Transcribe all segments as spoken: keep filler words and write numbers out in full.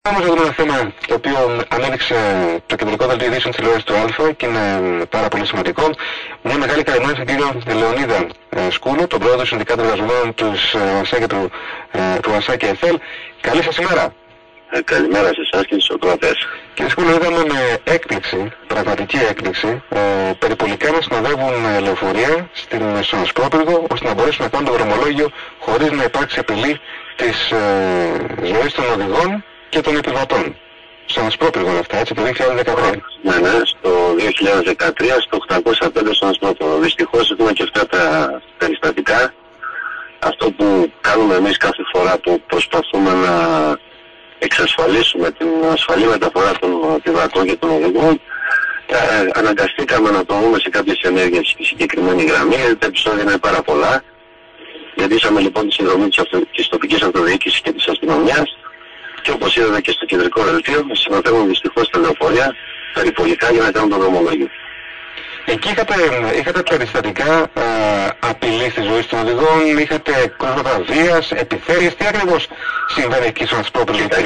Πάμε για ένα θέμα το οποίο ανέδειξε το κεντρικό δελτίο ειδήσεων της τηλεόρασης του Α και είναι πάρα πολύ σημαντικό. Μια μεγάλη καλημέρα στον κύριο Λεωνίδα ε, Σκούλο, τον πρόεδρο του Συνδικάτου Εργαζομένων του ΑΣΑ και του, ε, του ΑΣΑ και ΕΘΕΛ. Καλή σας ημέρα. Ε, καλημέρα σε εσάς και στους ακροατές. Κύριε Σκούλο, είδαμε με έκπληξη, πραγματική έκπληξη, ε, περιπολικά να συνοδεύουν ε, λεωφορεία στην, στον Ασπρόπυργο, ώστε να μπορέσουν να κάνουν το δρομολόγιο χωρίς να υπάρξει απειλή της ε, ζωής των οδηγών και των επιβατών. Στον Ασπρόπυργο αυτά, έτσι, το δύο χιλιάδες δεκατρία. Ναι, ναι, στο δύο χιλιάδες δεκατρία, στο οκτακόσια πέντε στον Ασπρόπυργο. Δυστυχώς έχουμε και αυτά τα περιστατικά. Αυτό που κάνουμε εμείς κάθε φορά που προσπαθούμε να εξασφαλίσουμε την ασφαλή μεταφορά των επιβατών και των οδηγών, ε, αναγκαστήκαμε να το δούμε σε κάποιες ενέργειες στη συγκεκριμένη γραμμή, γιατί τα επεισόδια είναι πάρα πολλά. Ζητήσαμε λοιπόν τη συνδρομή της, αυτο... της τοπικής αυτοδιοίκησης και της αστυνομίας και όπως είδατε και στο κεντρικό δελτίο, συμμετέχουν δυστυχώς τα λεωφορεία περιπολικά για να κάνουν το δρομολόγιο. Εκεί είχατε, είχατε περιστατικά ε, απειλή στη ζωή των οδηγών, είχατε κρούσματα βίας, επιθέσεις, τι ακριβώς συμβαίνει εκεί στον Ασπρόπυργο και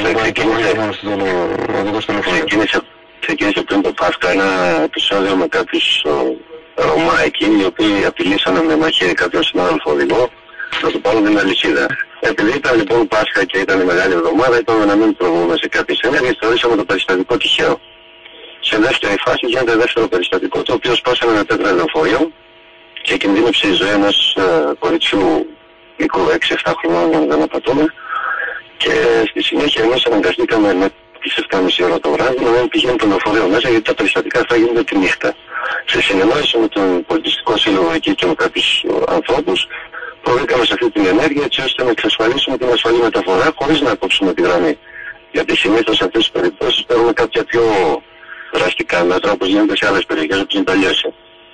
στον οδηγό στο λεωφορείο? Ξεκίνησε πριν το Πάσχα ένα επεισόδιο με κάποιους Ρωμά εκεί, οι οποίοι απειλήσανε με μαχαίρι κάποιον συνάδελφο οδηγό να του πάρουν την αλυσίδα. Επειδή ήταν λοιπόν Πάσχα και ήταν η μεγάλη εβδομάδα, είπαμε να μην προβούμε σε κάποιες ενέργειες, θεωρήσαμε το περιστατικό τυχαίο. Σε δεύτερη φάση γίνεται δεύτερο περιστατικό, το οποίο σπάσανε με πέτρα λεωφορείο και κινδύνεψε η ζωή ενός ε, κοριτσιού μικρού έξι εφτά χρονών, αν δεν απατώμε. Και στη συνέχεια εμείς αναγκαστήκαμε με τις εφτά και μισή ώρα το βράδυ να μην πηγαίνει το λεωφορείο μέσα, γιατί τα περιστατικά αυτά γίνονται τη νύχτα. Σε συνεννόηση με τον πολιτιστικό σύλλογο εκεί και με κάποιους ανθρώπους, προβήκαμε σε αυτή την ενέργεια έτσι ώστε να εξασφαλίσουμε την ασφαλή μεταφορά χωρίς να κόψουμε τη γραμμή. Γιατί συνήθως σε αυτές τις περιπτώσεις παίρνουμε κάποια πιο δραστικά μέτρα όπως γίνεται σε άλλες περιοχές όπως είναι τα Λιώσια.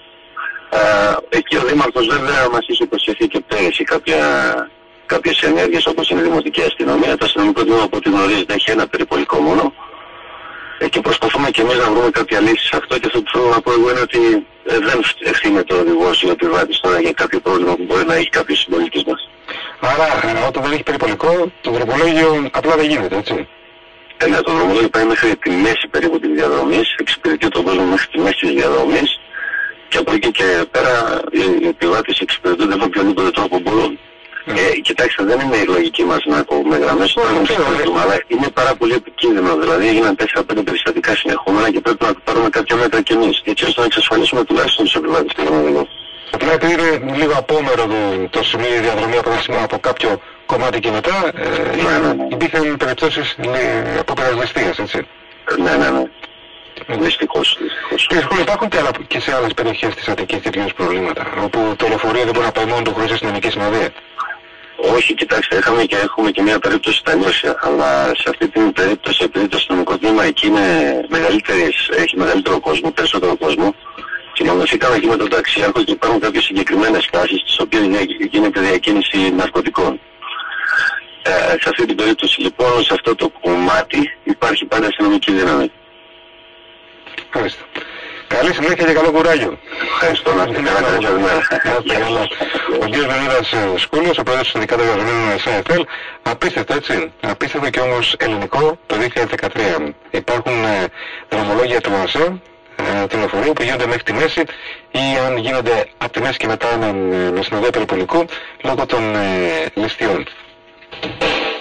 Εκεί ο Δήμαρχος βέβαια μας είχε υποσχεθεί και πέρυσι κάποια, κάποιες ενέργειες όπως είναι η Δημοτική Αστυνομία. Το αστυνομικό τμήμα από ό,τι γνωρίζετε έχει ένα περιπολικό μόνο. Και προσπαθούμε και εμείς να βρούμε κάποια λύση σε αυτό, και αυτό που θέλω να πω εγώ είναι ότι ε, δεν ευθύνεται ο οδηγός ή ο επιβάτης τώρα για κάποιο πρόβλημα που μπορεί να έχει κάποιος συμπολίτης μας. Άρα ε, όταν δεν έχει περιπολικό, το δρομολόγιο απλά δεν γίνεται, έτσι? Ε, ναι, το δρομολόγιο πάει μέχρι τη μέση περίπου της διαδρομής, εξυπηρετεί τον κόσμο μέχρι τη μέση της διαδρομής και από εκεί και πέρα οι επιβάτες εξυπηρετούνται με οποιονδήποτε τρόπο μπορούν. Mm. Ε, κοιτάξτε, δεν είναι η λογική μας να κόβουμε γραμμές όταν εξυπηρετούμε, αλλά είναι πάρα πολύ επικίνδυνο. Δηλαδή έγιναν τέσσερα πέντε περιστατικά συνεχόμενα και πρέπει να πάρουμε κάποια μέτρα κι εμείς, έτσι ώστε να εξασφαλίσουμε τουλάχιστον τους επιβάτες και τον οδηγό. Απλά επειδή είναι λίγο απόμερο το, το σημείο, η διαδρομή από, από κάποιο κομμάτι και μετά, ε, ναι, ναι, ναι. υπήρχαν περιπτώσεις απόπειρας ληστείας, έτσι? Ναι, ναι, ναι. Δυστυχώς, δυστυχώς. Κύριε Σκούλο, υπάρχουν και, άλλα, και σε άλλες περιοχές της Αττικής τέτοιες προβλήματα, όπου το λεωφορείο δεν μπορεί να πάει μόνο του χωρίς αστυνομική συνοδεία? Όχι, κοιτάξτε, είχαμε και, έχουμε και μια περίπτωση στα Νιώσια, αλλά σε αυτή την περίπτωση, επειδή το αστυνομικό τμήμα εκεί είναι έχει μεγαλύτερο κόσμο, περισσότερο κόσμο, συναντηθήκαμε εκεί με τον ταξιάρχο και υπάρχουν κάποιες συγκεκριμένες φάσεις στις οποίες γίνεται διακίνηση ναρκωτικών. Ε, σε αυτή την περίπτωση λοιπόν, σε αυτό το κομμάτι υπάρχει πάντα αστυνομική δύναμη. Ευχαριστώ. Καλή συνέχεια και καλό κουράγιο. Ευχαριστώ, να είστε καλά. Ο κ. Λεωνίδας Σκούλος, ο πρόεδρος του Συνδικάτου Εργαζομένων ΑΣΑ ΕΘΕΛ, απίστευτο, έτσι, απίστευτο και όμως ελληνικό το δύο χιλιάδες δεκατρία. Υπάρχουν ε, δρομολόγια του ΑΣΑ, ε, του λεωφορείου που γίνονται μέχρι τη μέση ή αν γίνονται από τη μέση και μετά με, με συνοδεία περιπολικού λόγω των ε, ληστειών.